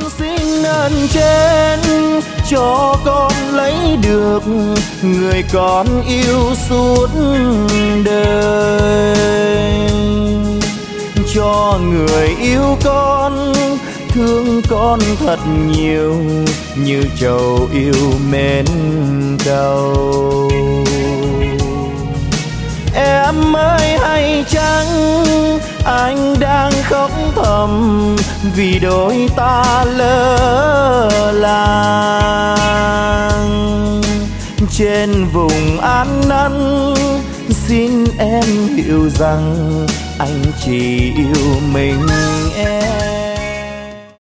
xin ơn trên cho con lấy được người con yêu suốt đời, cho người yêu con thương con thật nhiều như trầu yêu mến đầu. Em ơi hay chăng anh đang khóc thầm vì đôi ta lỡ làng trên vùng An Năn. Xin em hiểu rằng anh chỉ yêu mình em.